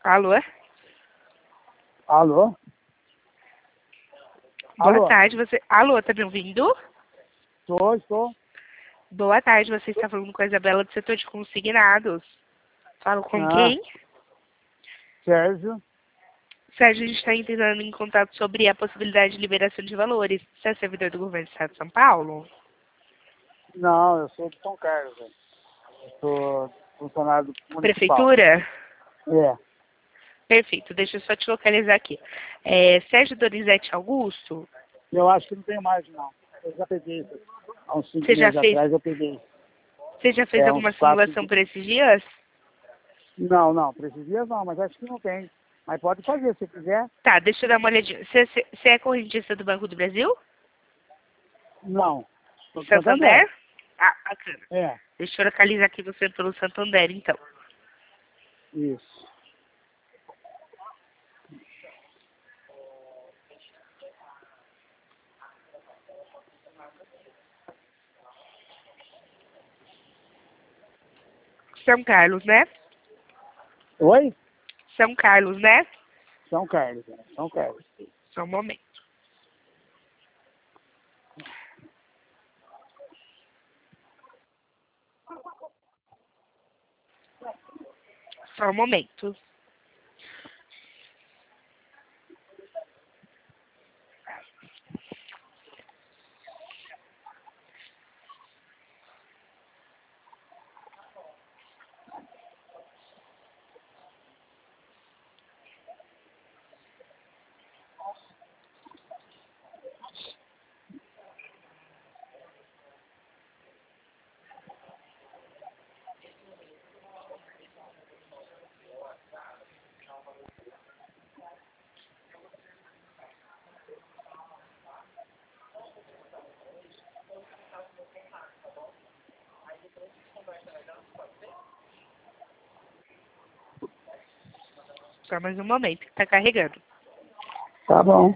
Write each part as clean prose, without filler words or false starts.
Alô? Alô? Boa Alô? tarde, você... Alô, tá me ouvindo? Estou. Boa tarde, você está falando com a Isabela do setor de consignados. Falo com quem? Sérgio. Sérgio, a gente está entrando em contato sobre a possibilidade de liberação de valores. Você é servidor do governo do estado de São Paulo? Não, eu sou de São Carlos. Velho. Eu sou funcionário municipal. Prefeitura? É. Perfeito, deixa eu só te localizar aqui. Sérgio Donizete Augusto? Eu acho que não tem mais, não. Eu já peguei isso. Há uns 5 Você já meses atrás eu peguei. Você já fez alguma Uns 4 simulação por esses dias? Não, para esses dias não, mas acho que não tem. Mas pode fazer, se quiser. Tá, deixa eu dar uma olhadinha. Você é correntista do Banco do Brasil? Não. Sou de Santander? Ah, bacana. É, Deixa eu localizar aqui você pelo Santander, então. isso. São Carlos, né? Oi? São Carlos, né? São Carlos, São Carlos. Só um momento. Só um momento. Só mais um momento, que tá carregando. Tá bom.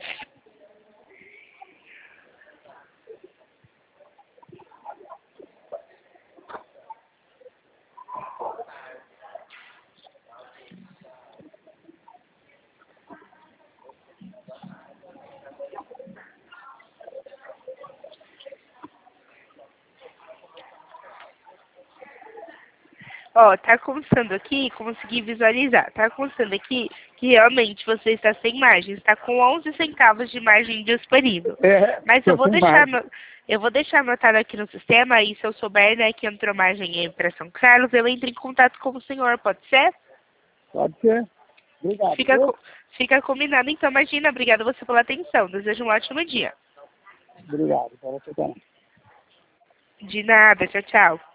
Ó, tá constando aqui, consegui visualizar. Tá constando aqui que realmente você está sem margem. Está com 11 centavos de margem disponível. Mas eu vou deixar anotado aqui no sistema e se eu souber, né, que entrou margem aí para São Carlos, eu entro em contato com o senhor, pode ser? Pode ser. Obrigado. Fica combinado. Então, imagina, obrigada você pela atenção. Desejo um ótimo dia. Obrigado. Para você também. De nada, tchau, tchau.